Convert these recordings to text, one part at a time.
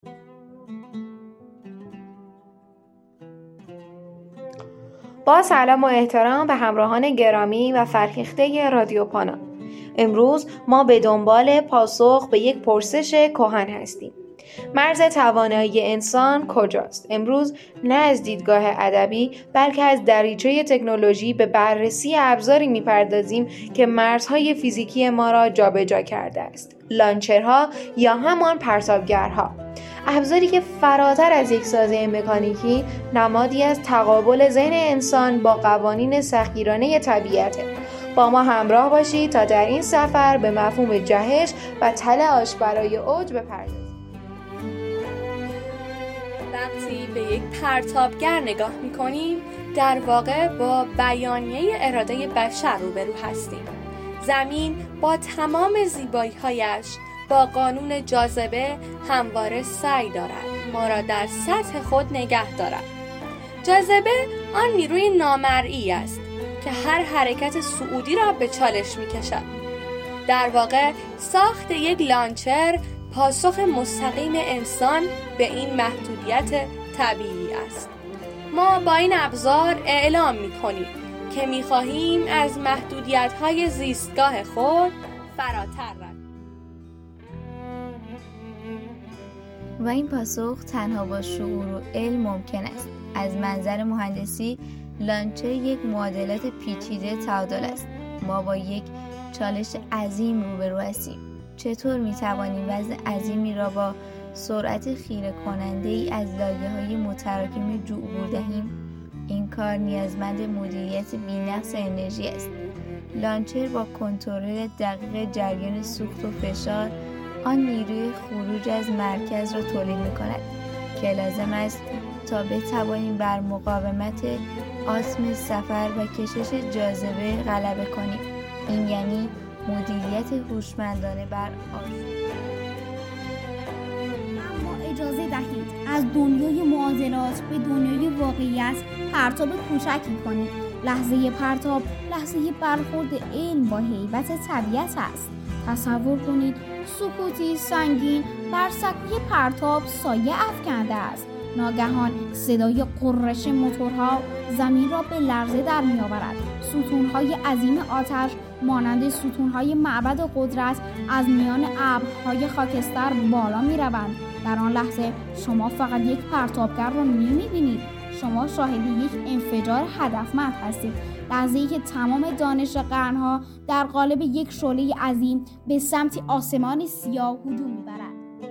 با سلام و احترام به همراهان گرامی و فرهیخته رادیو پانا. امروز ما به دنبال پاسخ به یک پرسش کهن هستیم. مرز توانایی انسان کجاست؟ امروز نه از دیدگاه ادبی بلکه از دریچه تکنولوژی به بررسی ابزاری میپردازیم که مرزهای فیزیکی ما را جابجا کرده است. لانچرها یا همان پرتابگرها، ابزاری که فراتر از یک سازه مکانیکی نمادی از تقابل ذهن انسان با قوانین سختگیرانه طبیعته. با ما همراه باشید تا در این سفر به مفهوم جهش و تلاش برای اوج بپردازیم. وقتی به یک پرتابگر نگاه می‌کنیم، در واقع با بیانیه اراده بشر روبرو هستیم. زمین با تمام زیبایی‌هایش با قانون جاذبه همواره سعی دارد ما را در سطح خود نگه دارد. جاذبه آن نیروی نامرئی است که هر حرکت صعودی را به چالش می‌کشد. در واقع ساخت یک لانچر پاسخ مستقیم انسان به این محدودیت طبیعی است. ما با این ابزار اعلام می‌کنیم که می‌خواهیم از محدودیت‌های زیستگاه خود فراتر رویم. و این پاسخ تنها با شعور و علم ممکن است. از منظر مهندسی، لانچر یک معادلات پیچیده تعادل است. ما با یک چالش عظیم روبرو هستیم. چطور میتوانیم وزن عظیمی را با سرعت خیره کننده ای از لایه‌های متراکم جو عبور دهیم؟ این کار نیازمند مدیریت بی‌نقص انرژی است. لانچر با کنترل دقیق جریان سوخت و فشار آن نیروی خروج از مرکز را تولید می‌کند که لازم است تا بتوانیم بر مقاومت آسم سفر و کشش جاذبه غلبه کنیم. این یعنی مدیریت هوشمندانه بر آسم. اما اجازه دهید از دنیای معادلات به دنیای واقعیت پرتاب کوچکی کنید. لحظه پرتاب لحظه برخورد علم با هیبت طبیعت است. تصور کنید سکوتی سنگین بر سکوی پرتاب سایه افکنده است. ناگهان صدای قررش موتورها زمین را به لرزه در می‌آورد. ستون‌های عظیم آتش مانند ستون‌های معبد قدرت از میان ابرهای خاکستر بالا می‌روند. در آن لحظه شما فقط یک پرتابگر را نمی‌بینید. شما شاهد یک انفجار هدفمند هستید. لحظه‌ای که تمام دانش قرن‌ها در قالب یک شعله عظیم به سمت آسمان سیاه هجوم می‌برد.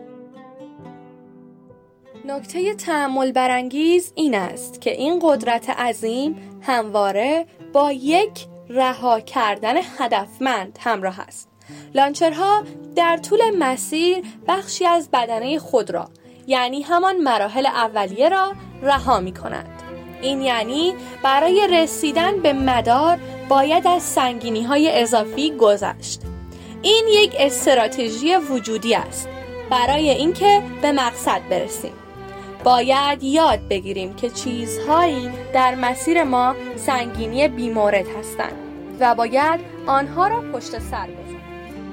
نکته تأمل برانگیز این است که این قدرت عظیم همواره با یک رها کردن هدفمند همراه است. لانچرها در طول مسیر بخشی از بدنه خود را، یعنی همان مراحل اولیه را رها می کنند. این یعنی برای رسیدن به مدار باید از سنگینی‌های اضافی گذشت. این یک استراتژی وجودی است برای اینکه به مقصد برسیم. باید یاد بگیریم که چیزهایی در مسیر ما سنگینی بی‌مورد هستند و باید آنها را پشت سر بذاریم.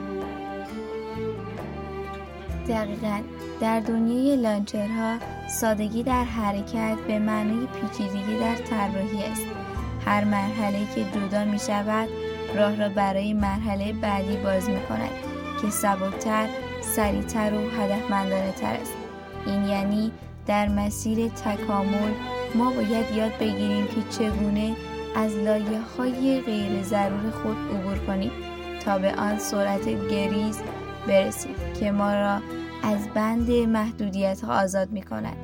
دقیقاً در دنیای لانچرها سادگی در حرکت به معنای پیچیدگی در طراحی است. هر مرحله‌ای که جدا می شود راه را برای مرحله بعدی باز می کند که سبکتر، سریعتر و هدفمندانه تر است. این یعنی در مسیر تکامل ما باید یاد بگیریم که چگونه از لایه‌های غیر ضرور خود عبور کنیم تا به آن سرعت گریز برسیم که ما را از بند محدودیت‌ها آزاد می‌کند.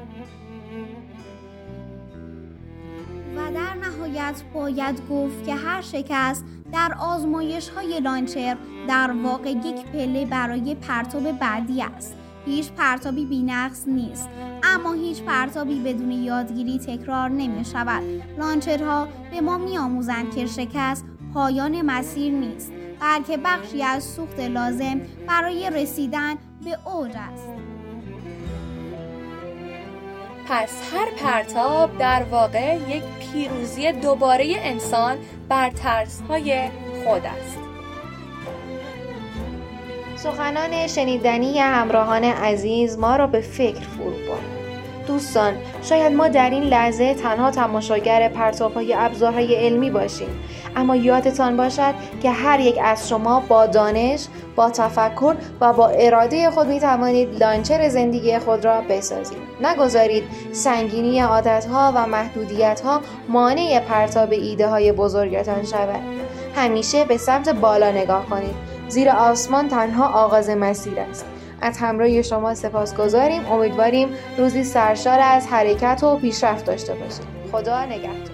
و در نهایت باید گفت که هر شکست در آزمایش‌های لانچر در واقع یک پله برای پرتاب بعدی است. هیچ پرتابی بی‌نقص نیست، اما هیچ پرتابی بدون یادگیری تکرار نمی‌شود. لانچرها به ما می‌آموزند که شکست پایان مسیر نیست، بلکه بخشی از سوخت لازم برای رسیدن به اوج است. پس هر پرتاب در واقع یک پیروزی دوباره انسان بر ترس‌های خود است. سخنان شنیدنی همراهان عزیز ما را به فکر فرو برد. دوستان، شاید ما در این لحظه تنها تماشاگر پرتاب‌های ابزارهای علمی باشیم، اما یادتان باشد که هر یک از شما با دانش، با تفکر و با اراده خود می توانید لانچر زندگی خود را بسازید. نگذارید سنگینی عادت‌ها و محدودیت‌ها مانع پرتاب ایده‌های بزرگتان شود. همیشه به سمت بالا نگاه کنید، زیرا آسمان تنها آغاز مسیر است. از همراهی شما سپاسگزاریم. امیدواریم روزی سرشار از حرکت و پیشرفت داشته باشید. خدا نگهدار.